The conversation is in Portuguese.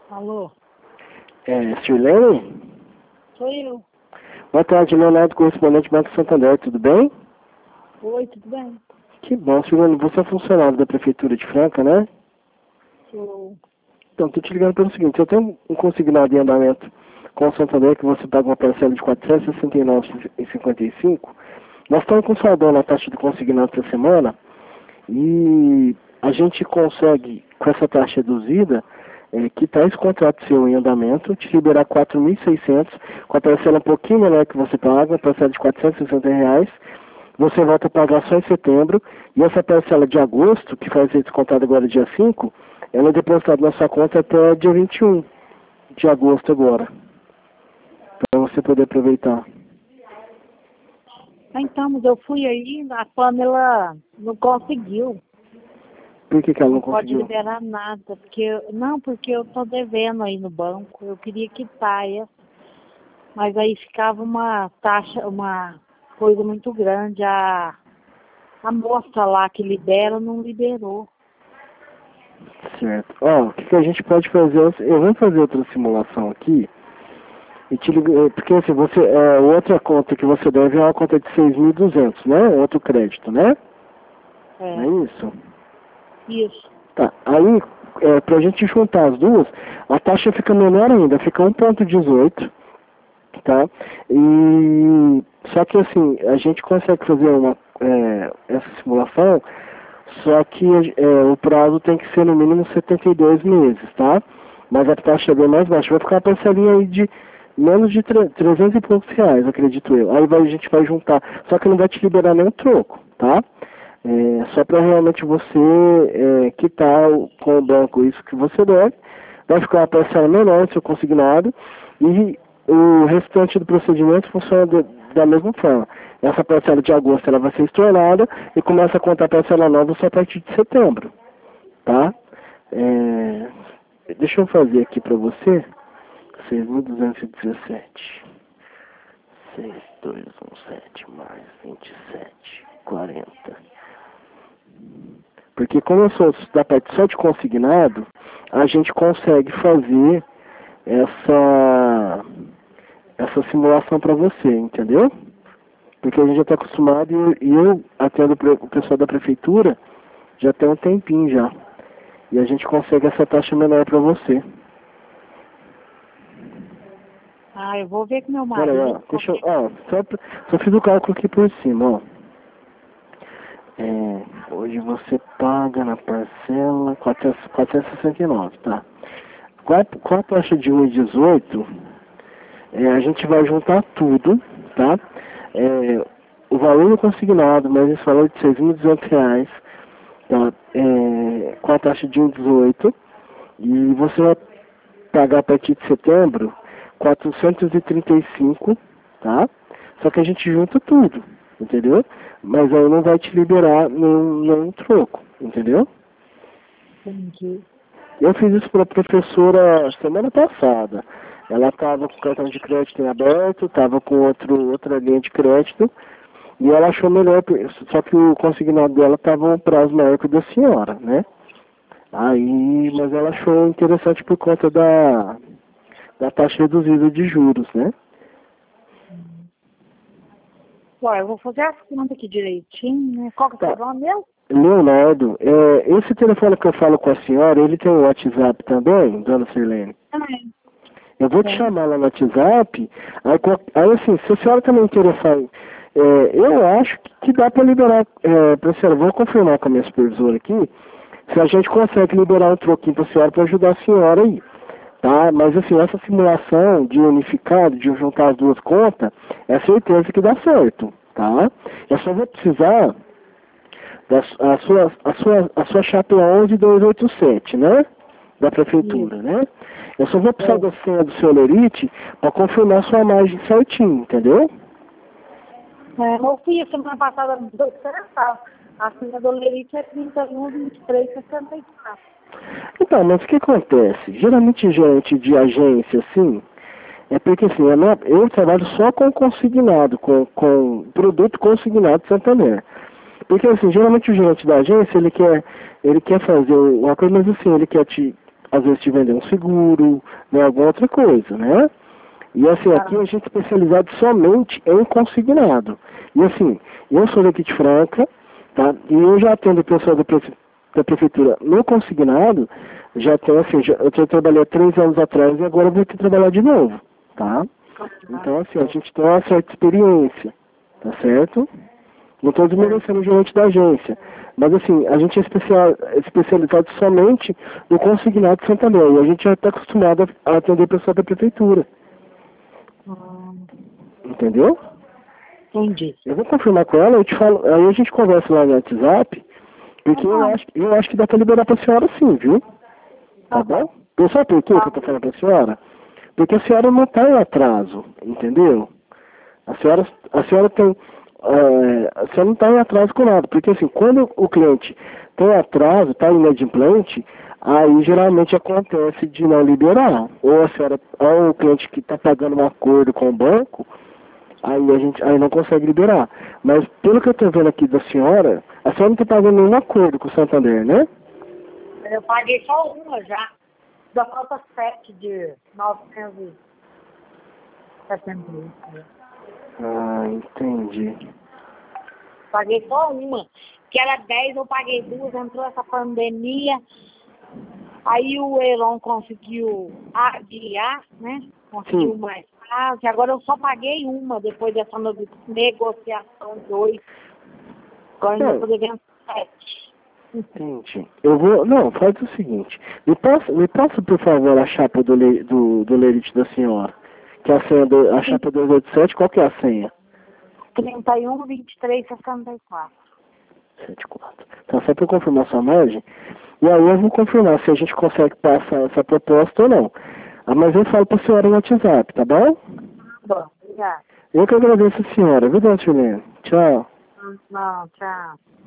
Alô? Sirlene? Sou eu. Boa tarde, Leonardo, correspondente do Banco Santander, tudo bem? Oi, tudo bem? Que bom, Sirlene, você é funcionário da Prefeitura de Franca, né? Sou. Então, estou te ligando pelo seguinte, eu tenho um consignado em andamento com o Santander que você paga uma parcela de R$ 469,55. Nós estamos com saldão na taxa de consignado essa semana e a gente consegue, com essa taxa reduzida, quitar esse contrato seu em andamento, te liberar 4.600, com a parcela um pouquinho menor que você paga, a parcela de R$ 460, você volta a pagar só em setembro, e essa parcela de agosto, que vai ser descontada agora dia 5, ela é depositada na sua conta até dia 21 de agosto agora, para você poder aproveitar. Então, mas eu fui aí, a Pamela não conseguiu. Por que ela não Pode conseguiu? liberar nada, porque eu tô devendo aí no banco, eu queria quitar essa, mas aí ficava uma taxa, uma coisa muito grande, a moça lá que libera não liberou. Certo. Ó, o que a gente pode fazer? Eu vou fazer outra simulação aqui. E te ligo, porque assim, outra conta que você deve é uma conta de 6.200, né? Outro crédito, né? Não é isso? Isso. Tá. Aí, pra gente juntar as duas, a taxa fica menor ainda, fica 1,18, tá? E só que assim, a gente consegue fazer essa simulação, só que o prazo tem que ser no mínimo 72 meses, tá? Mas a taxa é bem mais baixa. Vai ficar uma parcelinha aí de menos de 300 e poucos reais, acredito eu. Aí a gente vai juntar, só que não vai te liberar nenhum troco, tá? Só para realmente você quitar com o banco isso que você deve. Vai ficar uma parcela menor no seu consignado e o restante do procedimento funciona da mesma forma. Essa parcela de agosto ela vai ser estornada e começa a contar a parcela nova só a partir de setembro, tá? Deixa eu fazer aqui para você. 6.217. 6.217 mais 27, 40. Porque como eu sou da parte só de consignado, a gente consegue fazer essa simulação para você, entendeu? Porque a gente já está acostumado e eu atendo o pessoal da prefeitura já tem um tempinho já. E a gente consegue essa taxa menor para você. Eu vou ver com meu Pera aí, marido. só fiz o cálculo aqui por cima, ó. Hoje você paga na parcela 469, tá? Com a taxa de 1,18, a gente vai juntar tudo, tá? O valor consignado, mais esse valor de R$ 6.200, tá? Com a taxa de 1,18, e você vai pagar a partir de setembro 435, tá? Só que a gente junta tudo, entendeu? Mas aí não vai te liberar nenhum troco, entendeu? Entendi. Eu fiz isso para a professora semana passada. Ela estava com o cartão de crédito em aberto, estava com outra linha de crédito, e ela achou melhor, só que o consignado dela estava um prazo maior que o da senhora, né? Mas ela achou interessante por conta da taxa reduzida de juros, né? Eu vou fazer as contas aqui direitinho, né? Qual que é o seu nome meu? Leonardo, esse telefone que eu falo com a senhora, ele tem o WhatsApp também, dona Sirlene? Também. Eu vou te chamar lá no WhatsApp, aí assim, se a senhora também interessar, eu acho que dá para liberar, para a senhora, vou confirmar com a minha supervisora aqui, se a gente consegue liberar um troquinho para a senhora para ajudar a senhora aí, tá? Mas assim, essa simulação de unificado, de juntar as duas contas, é certeza que dá certo, tá? Eu só vou precisar a sua chapa 11287, né? Da prefeitura, né? Eu só vou precisar da senha do seu Lerite para confirmar sua margem certinho, entendeu? Eu fui a semana passada no central. A senha do Lerite é 31, 23, 64. Então, mas o que acontece? Geralmente gerente de agência, assim, é porque assim, eu trabalho só com consignado, com produto consignado de Santander. Porque assim, geralmente o gerente da agência, ele quer fazer uma coisa, mas assim, ele quer te às vezes te vender um seguro, né, alguma outra coisa, né? E assim, aqui a gente é especializado somente em consignado. E assim, eu sou daqui de Franca, tá? E eu já atendo o pessoal da prefeitura no consignado, já tenho assim, eu já trabalhei há 3 anos atrás e agora eu vou ter que trabalhar de novo, tá? Então assim, a gente tem uma certa experiência, tá certo? Não estou desmerecendo o gerente da agência. Mas assim, a gente é especializado somente no consignado de Santander. E a gente já está acostumado a atender pessoal da prefeitura. Entendeu? Entendi. Eu vou confirmar com ela, eu te falo, aí a gente conversa lá no WhatsApp, porque eu acho que dá para liberar para a senhora sim, viu? Tá bom? Pessoal, por que eu tô falando para a senhora? Porque a senhora não está em atraso, entendeu? A senhora tem, a senhora não está em atraso com nada, porque assim, quando o cliente tem atraso, está inadimplente, aí geralmente acontece de não liberar. Ou a senhora, ou o cliente que está pagando um acordo com o banco, aí não consegue liberar. Mas pelo que eu estou vendo aqui da senhora, a senhora não está pagando nenhum acordo com o Santander, né? Eu paguei só uma já. Da falta 7 de 971. Ah, entendi. Paguei só uma. Que era 10, eu paguei 2, entrou essa pandemia. Aí o Elon conseguiu adiar, né? Conseguiu mais prazo. E agora eu só paguei uma depois dessa negociação de 8. Agora ainda estou devendo 7. Entendi. Eu vou. Não, faz o seguinte. Me passa por favor, a chapa do lerite da senhora. Que é a senha a chapa 287, qual que é a senha? 31, 23, 64. 74. Tá, só para confirmar sua margem. E aí eu vou confirmar se a gente consegue passar essa proposta ou não. Ah, mas eu falo para a senhora no WhatsApp, tá bom? Bom, obrigada. Eu que agradeço a senhora, viu, dona Juliana? Tchau. Não, tchau.